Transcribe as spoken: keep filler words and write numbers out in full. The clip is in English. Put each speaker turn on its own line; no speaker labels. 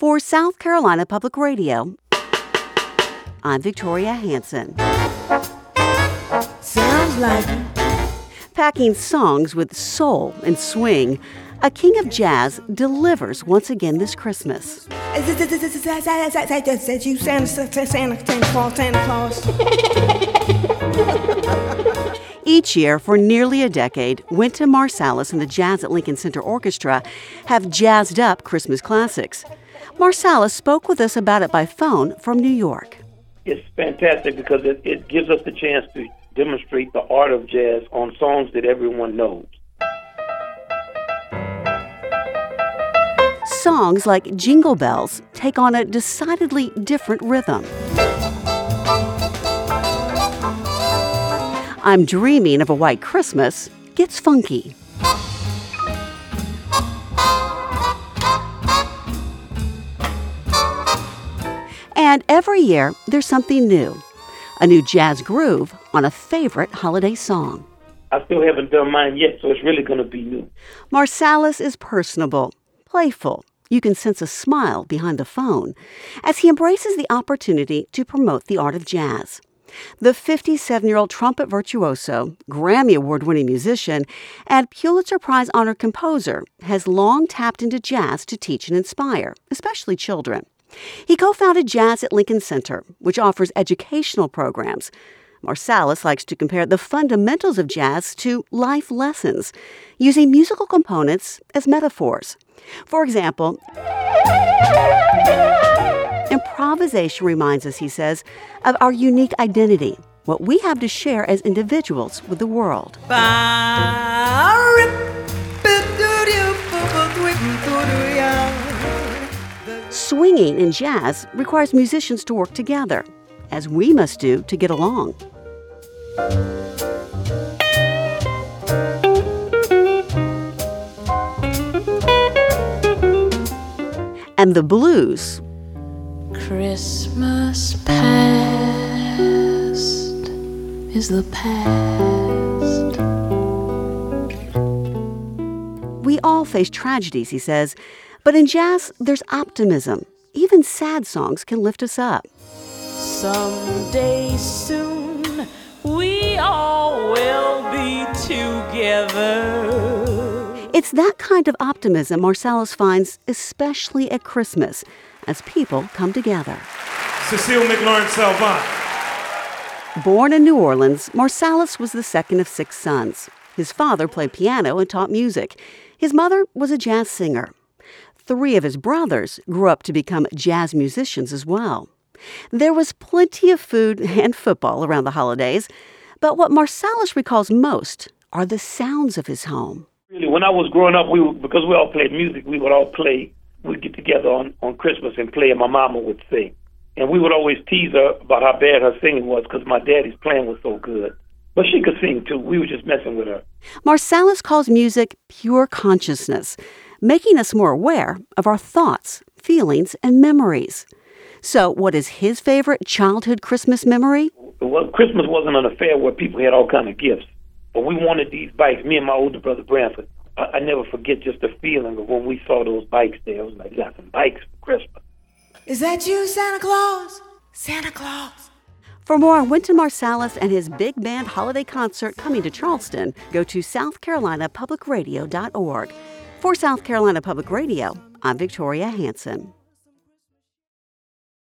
For South Carolina Public Radio, I'm Victoria Hanson.
Sounds like it.
Packing songs with soul and swing, a king of jazz delivers once again this Christmas.
That you Santa, Santa, Santa Claus, Santa Claus.
Each year, for nearly a decade, Wynton Marsalis and the Jazz at Lincoln Center Orchestra have jazzed up Christmas classics. Marsalis spoke with us about it by phone from New York.
It's fantastic because it, it gives us the chance to demonstrate the art of jazz on songs that everyone knows.
Songs like Jingle Bells take on a decidedly different rhythm. I'm Dreaming of a White Christmas gets funky. And every year, there's something new. A new jazz groove on a favorite holiday song.
I still haven't done mine yet, so it's really going to be new.
Marsalis is personable, playful. You can sense a smile behind the phone as he embraces the opportunity to promote the art of jazz. The fifty-seven-year-old trumpet virtuoso, Grammy Award-winning musician, and Pulitzer Prize-honored composer has long tapped into jazz to teach and inspire, especially children. He co-founded Jazz at Lincoln Center, which offers educational programs. Marsalis likes to compare the fundamentals of jazz to life lessons, using musical components as metaphors. For example, improvisation reminds us, he says, of our unique identity, what we have to share as individuals with the world. Swinging in jazz requires musicians to work together, as we must do to get along. And the blues.
Christmas past is the past.
We all face tragedies, he says, but in jazz, there's optimism. Even sad songs can lift us up.
Someday soon, we all will be together.
It's that kind of optimism Marsalis finds especially at Christmas, as people come together.
Cecile McLaurin Salvant.
Born in New Orleans, Marsalis was the second of six sons. His father played piano and taught music. His mother was a jazz singer. Three of his brothers grew up to become jazz musicians as well. There was plenty of food and football around the holidays, but what Marsalis recalls most are the sounds of his home.
Really, when I was growing up, we would, because we all played music, we would all play. We'd get together on, on Christmas and play, and my mama would sing. And we would always tease her about how bad her singing was because my daddy's playing was so good. But she could sing, too. We were just messing with her.
Marsalis calls music pure consciousness, making us more aware of our thoughts, feelings, and memories. So what is his favorite childhood Christmas memory?
Well, Christmas wasn't an affair where people had all kind of gifts. But we wanted these bikes, me and my older brother, Branford. I, I never forget just the feeling of when we saw those bikes there. I was like, you got some bikes for Christmas.
Is that you, Santa Claus? Santa Claus.
For more on Wynton Marsalis and his big band holiday concert coming to Charleston, go to south carolina public radio dot org. For South Carolina Public Radio, I'm Victoria Hanson.